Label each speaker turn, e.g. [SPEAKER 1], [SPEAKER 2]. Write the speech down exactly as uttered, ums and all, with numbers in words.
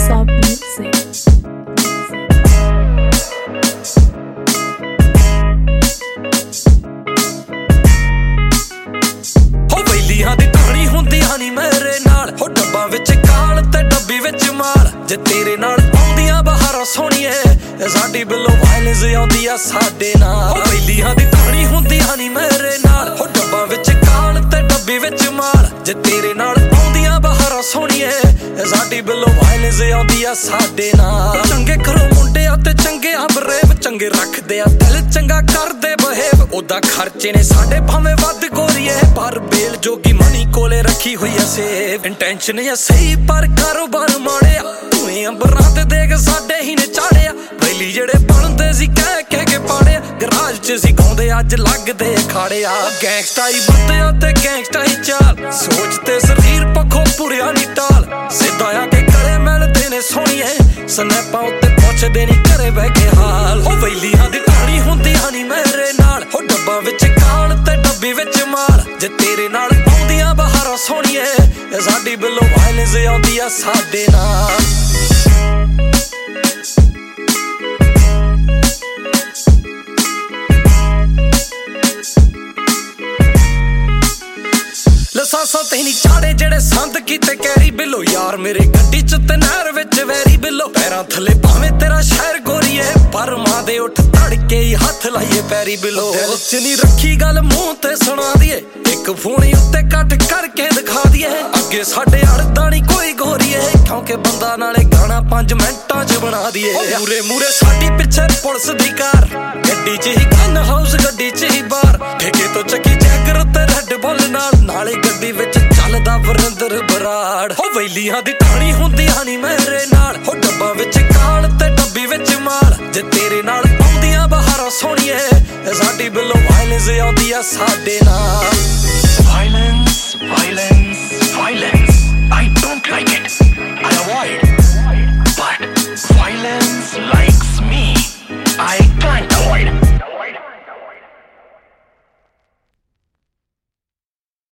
[SPEAKER 1] Soft music.
[SPEAKER 2] ਹੋ ਵੈਲੀਆਂ ਦੀ ਟਾਣੀ ਹੁੰਦੀਆਂ ਨੀ ਮੇਰੇ ਨਾਲ, ਹੋ ਡੱਬਾਂ ਵਿੱਚ ਕਾਲ ਤੇ ਡੱਬੀ ਵਿੱਚ ਮਾਲ। ਜੇ ਤੇਰੇ ਨਾਲ ਆਉਂਦੀਆਂ ਬਹਾਰਾਂ ਸੋਹਣੀਏ, ਸਾਡੀ ਬਿੱਲੋ ਵਾਇਲੈਂਸ ਆਉਂਦੀ ਆ ਸਾਡੇ ਨਾਲ। ਹੋ ਵੈਲੀਆਂ ਦੀ ਟਾਣੀ ਹੁੰਦੀਆਂ ਨੀ ਮੇਰੇ ਨਾਲ, ਹੋ ਡੱਬਾਂ ਵਿੱਚ ਕਾਲ ਤੇ ਡੱਬੀ ਵਿੱਚ ਮਾਲ। ਜੇ ਤੇਰੇ ਨਾਲ ਆਉਂਦੀਆਂ ਬਹਾਰਾਂ ਸੋਹਣੀਏ, ਸਾਡੀ ਬਿੱਲੋ ਵਾਇਲੈਂਸ ਆਉਂਦੀ ਆ ਸਾਡੇ ਨਾਲ। ਚੰਗੇ ਘਰੋਂ ਮੁੰਡਿਆਂ ਤੇ ਚੰਗੇ ਆ ਬਰੇਵ, ਚੰਗੇ ਰੱਖਦੇ ਆ ਦਿਲ ਚੰਗਾ ਕਰਦੇ ਬਹੇਵ। ਉਦਾਂ ਖਰਚੇ ਨੇ ਸਾਡੇ ਭਾਵੇਂ ਵੱਧ ਗੋਰੀਏ, ਪਰ ਬੇਲ ਜੋਗੀ ਮਣੀ ਕੋਲੇ ਰੱਖੀ ਹੋਈ ਆ ਸੇਵ। ਇੰਟੈਂਸ਼ਨ ਆ ਸਹੀ ਪਰ ਕਾਰੋਬਾਰ ਮਾੜਿਆ, ਧੂਏ ਅੰਬਰਾਂ ਤੇ ਦੇਖ ਸਾਡੇ ਹੀ ਨੇ ਚਾੜਿਆ। ਵੈਲੀ ਜਿਹੜੇ ਬਣਦੇ ਸੀ ਕਹਿ ਕਹਿ ਕੇ ਪਾੜਿਆ, ਗਰਾਜ ਚ ਸੀ ਗਾਉਂਦੇ ਅੱਜ ਲੱਗਦੇ ਅਖਾੜਿਆ। ਗੈਂਗਸਟਾਈ ਬੰਦਿਆਂ ਤੇ ਗੈਂਗਸਟਾਈ ਚਾਲ, ਸੋਚ ਤੇ ਸਰੀਰ ਪੱਖੋਂ ਪੁਰਿਆ ਨੀ ਟਾਲ। ਸਿੱਧਾ ਆ ਕੇ ਗਲੇ ਮਿਲਦੇ ਨੇ ਸੋਹਣੀਏ, ਸਨੈਪਾਂ ਉੱਤੇ ਪੁੱਛਦੇ ਨੀ ਘਰੇ ਬਹਿ ਕੇ ਹਾਲ। ਹੋ ਵੈਲੀਆਂ ਦੀ ਟਾਣੀ ਹੁੰਦੀਆਂ ਨੀ ਮੇਰੇ ਨਾਲ, ਹੋ ਡੱਬਾਂ ਵਿੱਚ ਕਾਲ ਤੇ ਡੱਬੀ ਵਿੱਚ ਮਾਲ। ਜੇ ਤੇਰੇ ਨਾਲ ਆਉਂਦੀਆਂ ਬਹਾਰਾਂ ਸੋਹਣੀਏ, ਸਾਡੀ ਬਿੱਲੋ ਵਾਇਲੈਂਸ ਆਉਂਦੀ ਆ ਸਾਡੇ ਨਾਲ। ਲਸਾਸਾਂ ਤੇ ਨੀ ਚਾੜੇ ਜਿਹੜੇ ਸੰਦ ਕੀਤੇ ਕੈਰੀ ਬਿੱਲੋ, ਯਾਰ ਮੇਰੇ ਗੱਡੀ ਚ ਤੇ ਨਹਿਰ ਵਿੱਚ ਵੈਰੀ ਬਿੱਲੋ। ਪੈਰਾਂ ਥੱਲੇ ਭਾਵੇਂ ਤੇਰਾ ਸ਼ਹਿਰ ਗੋਰੀਏ, ਪਰ ਮਾਂ ਦੇ ਉੱਠ ਧੜਕੇ ਹੀ ਹੱਥ ਲਾਈਏ ਪੈਰੀ ਬਿੱਲੋ। ਦਿਲ ਚ ਨੀ ਰੱਖੀ ਗੱਲ ਮੂੰਹ ਤੇ ਸੁਣਾ ਦੀਏ, ਇੱਕ ਫੋਨੀ ਉੱਤੇ ਕੱਟ ਕਰਕੇ ਦਿਖਾ ਦੀਏ। ਅੱਗੇ ਸਾਡੇ ਅੜਦਾ ਨੀ ਕੋਈ ਗੋਰੀਏ, ਕਿਉਂਕਿ ਬੰਦਾ ਨਾਲੇ ਗਾਣਾ ਪੰਜ ਮਿੰਟਾਂ ਚ ਬਣਾ ਦੀਏ। ਮੂਰੇ ਮੂਰੇ ਸਾਡੀ ਪਿੱਛੇ ਪੁਲਿਸ ਦੀ ਕਾਰ, ਗੱਡੀ ਚ ਹੀ ਗਨ ਹਾਊਸ ਗੱਡੀ ਚ ਹੀ ਬਾਰ। ਠੇਕੇ ਤੋਂ ਚੱਕੀ ਜੈਕਰ ਤੇ ਰੈਡ ਬੁੱਲ ਨਾਲ, ਨਾਲੇ ਗੱਡੀ ਵਿੱਚ ਚੱਲਦਾ ਵਰਿੰਦਰ ਬਰਾੜ। ਹੋ ਵੈਲੀਆਂ ਦੀ ਟਾਣੀ ਹੁੰਦੀਆਂ ਨੀ ਮੇਰੇ ਨਾਲ, ਹੋ ਡੱਬਾਂ ਵਿੱਚ ਕਾਲ ਤੇ ਡੱਬੀ ਵਿੱਚ ਮਾਲ। ਜੇ ਤੇਰੇ ਨਾਲ ਆਉਂਦੀਆਂ ਬਹਾਰਾਂ ਸੋਹਣੀਏ, ਸਾਡੀ ਬਿੱਲੋ ਵਾਇਲੈਂਸ ਆਉਂਦੀ ਆ ਸਾਡੇ ਨਾਲ।
[SPEAKER 3] Violence, violence